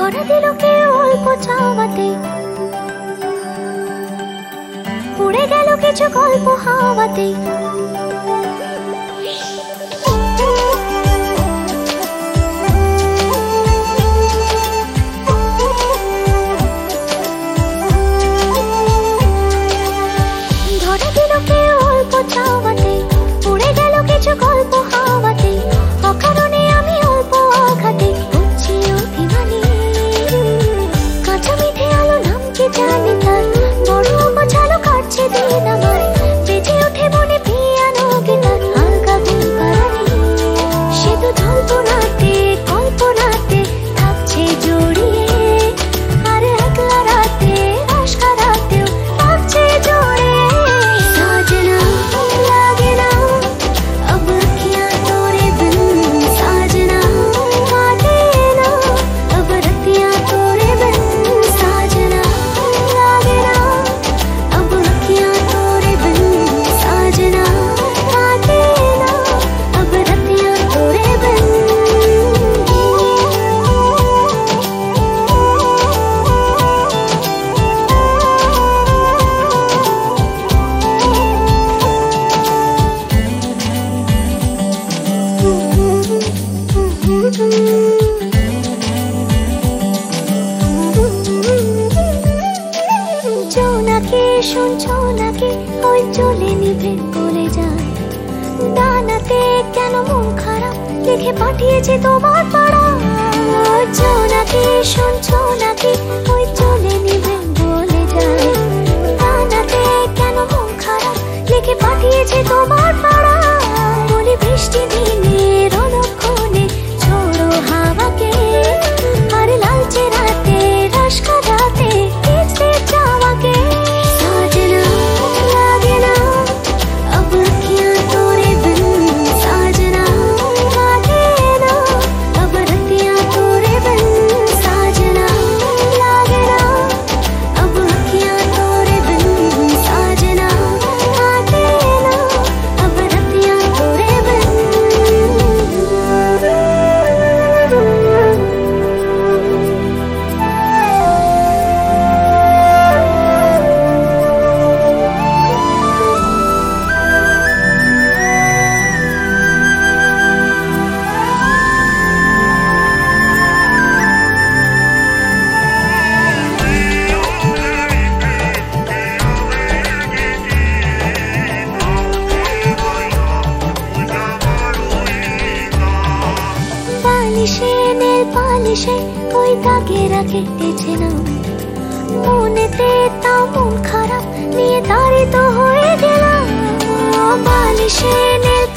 ধরা দিল কে অল্প চাওয়াতে, উড়ে গেল কিছু গল্প হাওয়াতে। ধরা দিল কে অল্প চাওয়াতে, উড়ে গেল কিছু গল্প হাওয়াতে। অকারণে আমি অল্প আঘাতে হচ্ছি অভিমানী। কাঁচা মিঠে আলো নাম কি জানি তার, বড় গোছালো কাটছে দিন আমার। বেজে ওঠে মনে পিয়ানো গিটার, হালকা ঘুম পাড়ানি। সে তো জল্পনাতে কল্পনাতে থাকছে জড়িয়ে, আর একলা রাতে আশকা রাতেও থাকছে জড়িয়ে। সাজনা লাগে না अब क्या तोरे बिन, साजना काटे ना अब रतियां तोरे बिन। साजना लागे ना अब क्या तोरे बिन, साजना काटे ना अब रतियां तोरे बिन। জোনাকে শুনছো নাকি ওই চলে নিভে বলে যায়। দানাতে কেন মন খারাপ লিখে পাঠিয়েছে তোমার পাড়া। জোনাকে শুনছো নাকি ওই চলে নিভে বলে যায়। দানাতে কেন মন খারাপ লিখে পাঠিয়েছে তোমার পাড়া। বলি বৃষ্টি দিনের অলক্ষণে ছোড়ো হাওয়াকে, আর লালচে রাতে রাশকা রাতে কিসে চাওয়াকে। साजना लागे ना अब क्या तोरे बिन, साजना काटे ना अब रतियां तोरे बिन। साजना लागे ना अब क्या तोरे बिन, साजना काटे ना अब रतियां तोरे बिन। পালিশে নীল পালিশে ওই দাগেরা কেটেছে না, মনেতে তাও মন খারাপ নিয়ে তাড়িত হয়ে গেলাম। পালিশে নীল